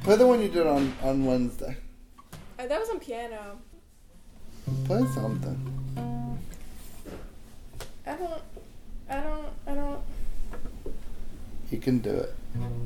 Play the one you did on Wednesday. That was on piano. Play something. I don't. You can do it.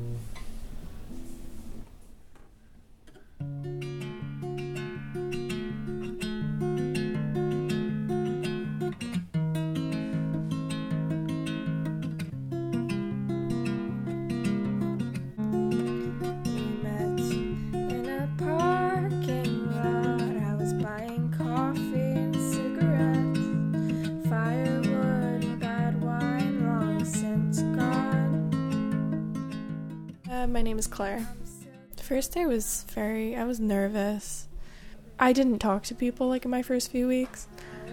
My name is Claire. The first day I was nervous. I didn't talk to people like in my first few weeks.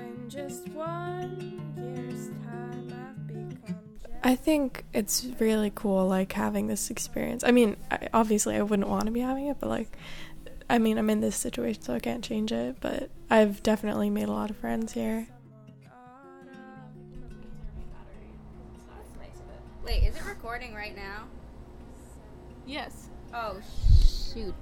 I think it's really cool, like, having this experience. I mean, obviously I wouldn't want to be having it, but, like, I mean, I'm in this situation, so I can't change it, but I've definitely made a lot of friends here. Wait, is it recording right now? Yes. Oh, shoot.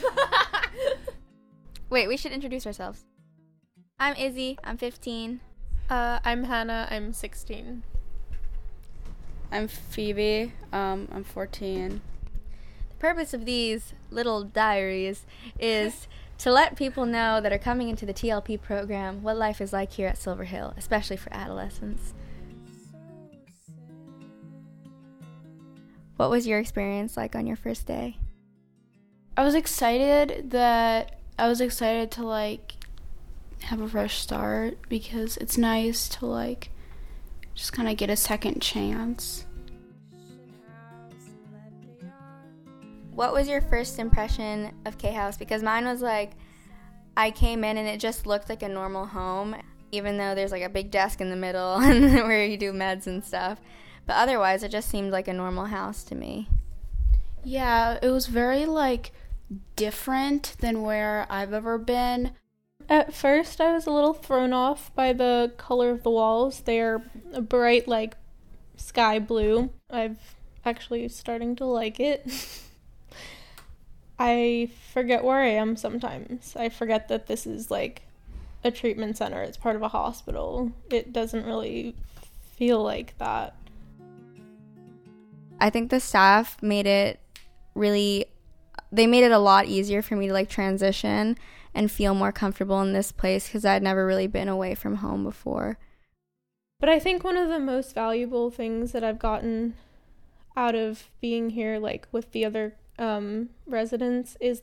Wait, we should introduce ourselves. I'm Izzy. I'm 15. I'm Hannah. I'm 16. I'm Phoebe. I'm 14. The purpose of these little diaries is to let people know that are coming into the TLP program what life is like here at Silver Hill, especially for adolescents. What was your experience like on your first day? I was excited to, like, have a fresh start because it's nice to, like, just kind of get a second chance. What was your first impression of K-House? Because mine was, like, I came in and it just looked like a normal home, even though there's, like, a big desk in the middle and where you do meds and stuff. But otherwise, it just seemed like a normal house to me. Yeah, it was very, like, different than where I've ever been. At first, I was a little thrown off by the color of the walls. They're a bright, like, sky blue. I've actually starting to like it. I forget where I am sometimes. I forget that this is, like, a treatment center. It's part of a hospital. It doesn't really feel like that. I think the staff made it a lot easier for me to, like, transition and feel more comfortable in this place because I'd never really been away from home before. But I think one of the most valuable things that I've gotten out of being here, like, with the other residents is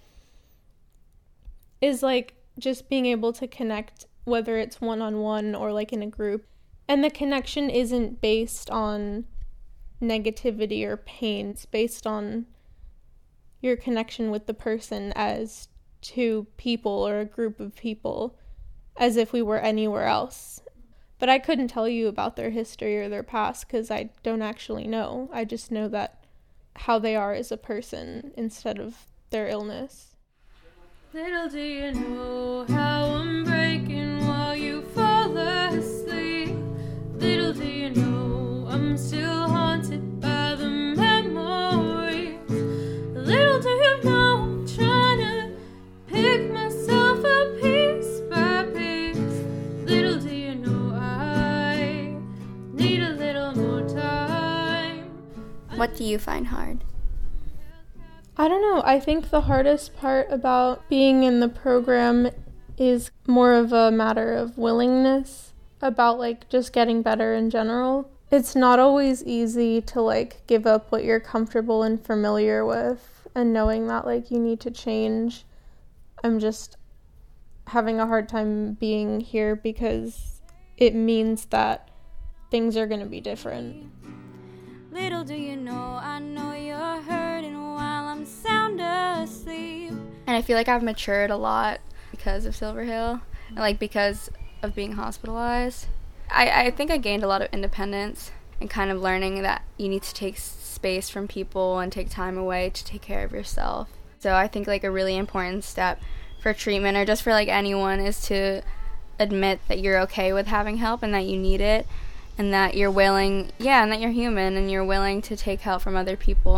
like, just being able to connect, whether it's one-on-one or, like, in a group. And the connection isn't based on negativity or pain. It's based on your connection with the person as two people or a group of people, as if we were anywhere else. But I couldn't tell you about their history or their past because I don't actually know. I just know that how they are as a person instead of their illness. Little do you know how I'm breaking while you fall asleep. Little do you know I'm still haunted by the memories. Little do you know I'm trying to pick myself up piece by piece. Little do you know I need a little more time. What do you find hard? I don't know. I think the hardest part about being in the program is more of a matter of willingness, about, like, just getting better in general. It's not always easy to, like, give up what you're comfortable and familiar with and knowing that, like, you need to change. I'm just having a hard time being here because it means that things are going to be different. Little do you know, I know you're hurting while I'm sound asleep. And I feel like I've matured a lot because of Silver Hill and, like, because of being hospitalized. I think I gained a lot of independence and kind of learning that you need to take space from people and take time away to take care of yourself. So I think, like, a really important step for treatment or just for, like, anyone is to admit that you're okay with having help and that you need it and that you're willing, and that you're human and you're willing to take help from other people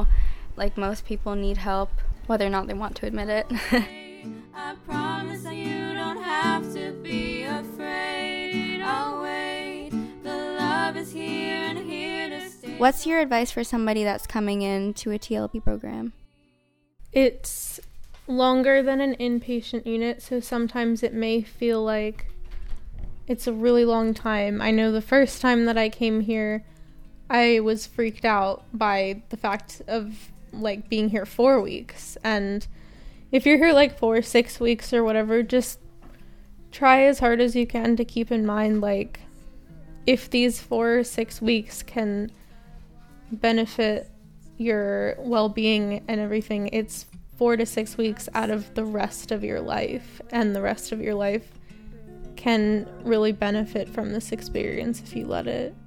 like most people need help, whether or not they want to admit it. I promise that you don't have to be afraid. I'll wait. The love is here and here to stay. What's your advice for somebody that's coming into a TLP program? It's longer than an inpatient unit, so sometimes it may feel like it's a really long time. I know the first time that I came here, I was freaked out by the fact of like being here 4 weeks. And if you're here like 4 or 6 weeks or whatever, just try as hard as you can to keep in mind, like, if these 4 or 6 weeks can benefit your well-being and everything, it's 4 to 6 weeks out of the rest of your life, and the rest of your life can really benefit from this experience if you let it.